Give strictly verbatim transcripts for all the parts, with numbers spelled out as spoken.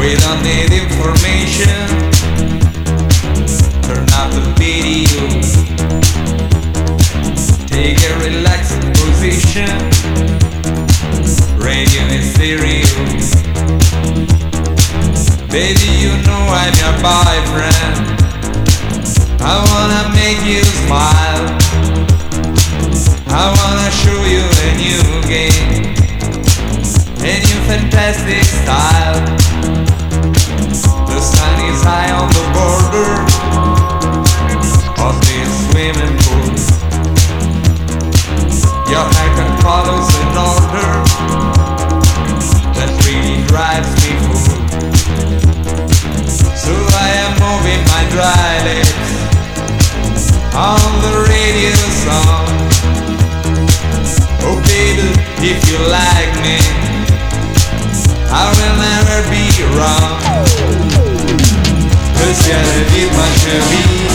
We don't need information. Turn up the video. Take a relaxed position. Radio is stereo. Baby, you know I'm your boyfriend. I wanna make you smile. I wanna show you a new game, a new fantastic style. The sun is high on the border of this swimming pool. Your haircut follows an order that really drives me fool. So I am moving my dry lips on the radio song. Oh baby, if you like me, I will never be wrong. Le ciel est vide ma chérie,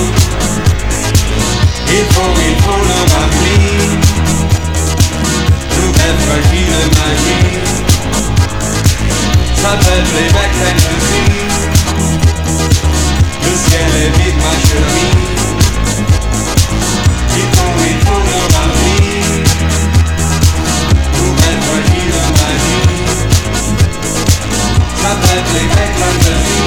il faut, il faut le remplir. Nouvelle fragile magie, s'appelle Playback Fantasy. Le ciel est vide ma chérie, il faut, il faut le remplir. Nouvelle fragile magie, s'appelle Playback Fantasy.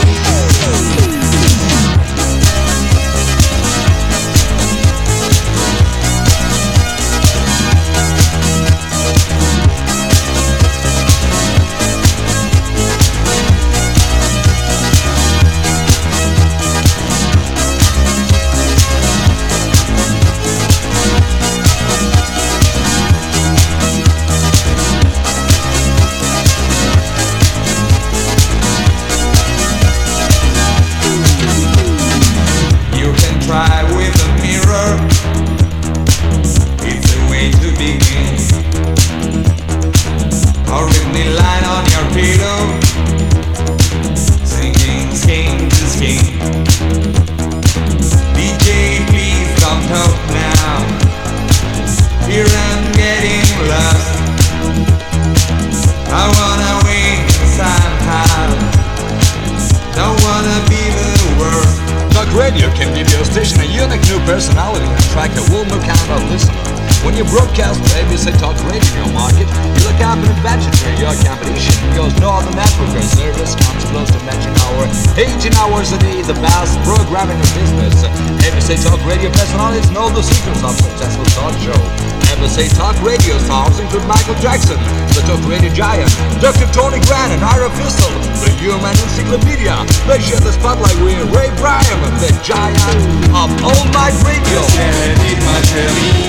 Radio can give your station a unique new personality and attract a whole new kind of listener. When you broadcast with A B C Talk Radio in your market, you look up an advantage for your competition because no other network or service comes close to matching our eighteen hours a day, the best programming in business. A B C Talk Radio personalities know the secrets of successful talk show. A B C Talk Radio stars include Michael Jackson, the Talk Radio Giant, Doctor Tony Grant and Ira Fistel, the Human Encyclopedia. They share the spotlight with Ray Bryan, the giant of All Night Radio. Ma chérie,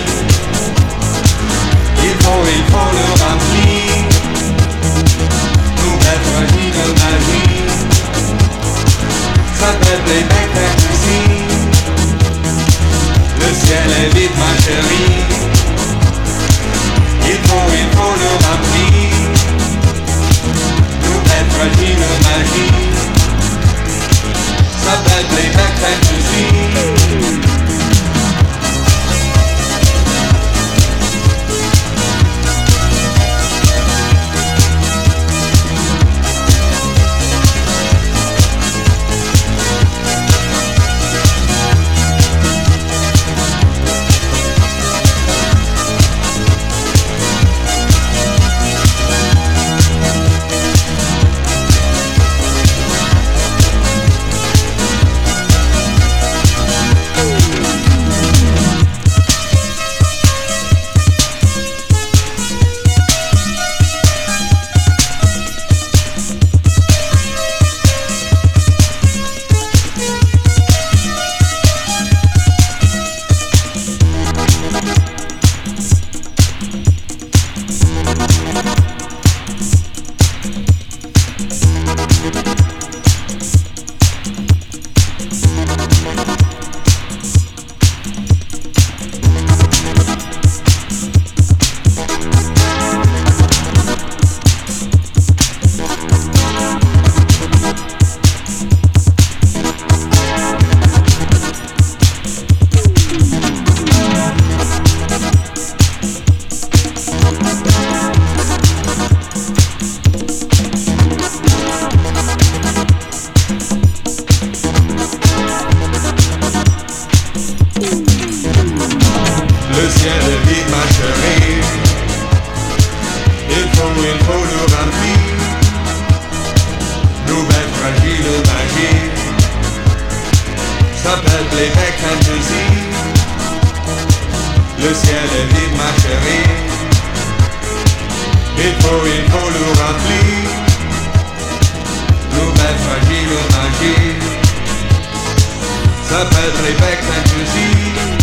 il faut, il faut le remplir. Nouvelle fragile magie, s'appelle Playback Fantasy. Le ciel est vide ma chérie, il faut, il faut le remplir. Nouvelle fragile magie, s'appelle Playback Fantasy. ciel est vide ma chérie. Il faut, il faut le remplir. Nouvelle fragile ou magie. Ça peut être les becs d'un fusil.